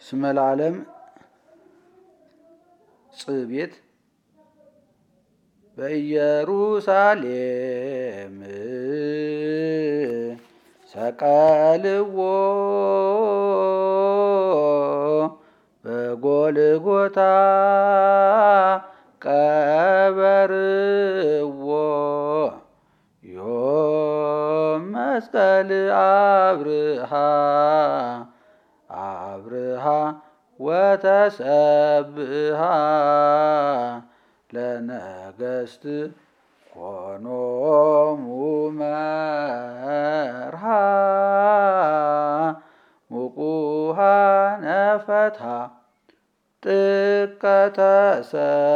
እስመ ለዓለም ጽቤት በኢየሩሳሌም ሰቀልዎ በጎልጎታ ቀበርዎ ዮም መስቀል አብርሃ ወተሰብሃ ለነገሥት ኮኖሙ መርሃ ሙቁሃነ ፈትሐ ጥቀተ